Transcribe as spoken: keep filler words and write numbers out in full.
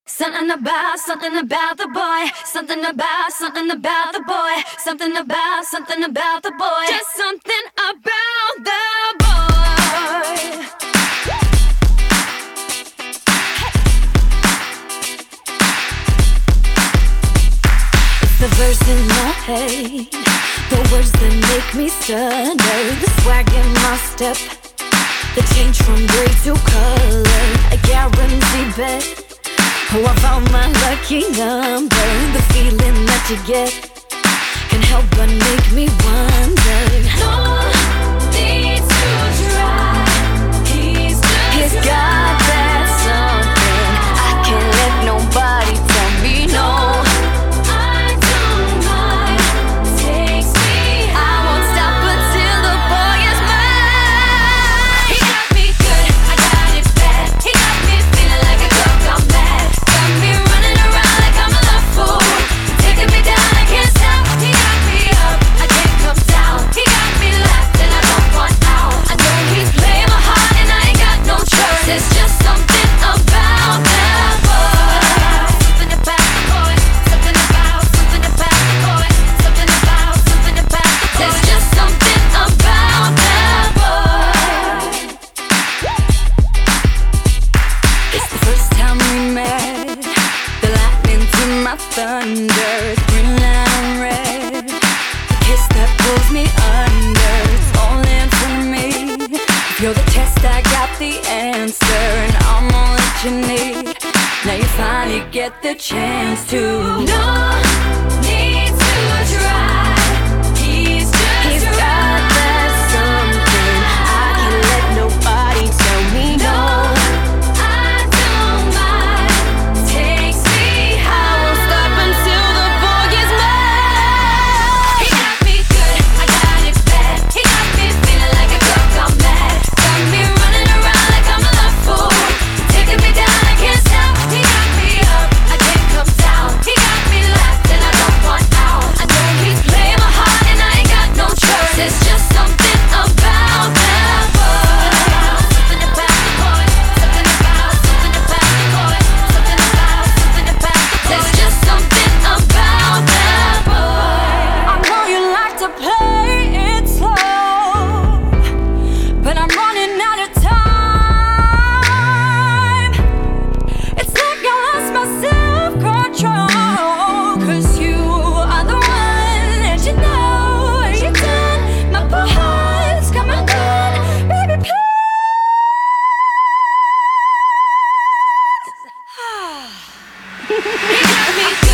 Something about, something about the boy. Something about, something about the boy. Something about, something about the boy. Just something about the boy. It's the verse in my head, the words that make me stutter, the swag in my step, the change from gray to color. I guarantee bet. Oh, I found my lucky number. The feeling that you get can help but make me wonder. No need to try. He's just He's got that something I can't let nobody tell me no. I don't mind. Takes me high. I won't stop until the boy is mine. He got me good, I got it bad. He got me feeling like a girl gone mad. Me running around like I'm a love fool, taking me down, I can't stop. He got me up, I can't come down. He got me left and I don't want out. I know he's playing my heart and I ain't got no choice. There's just something about that boy. Something about the boy. Something about, something about the boy. Something about, something about the boy. There's just something about that boy. It's the first time we met. My thunder, green light on red, a kiss that pulls me under. It's all in front of me. If you're the test, I got the answer, and I'm all that you need. Now you finally get the chance to. No need to try. He's just He's got that something I can't let nobody tell me no. He got me.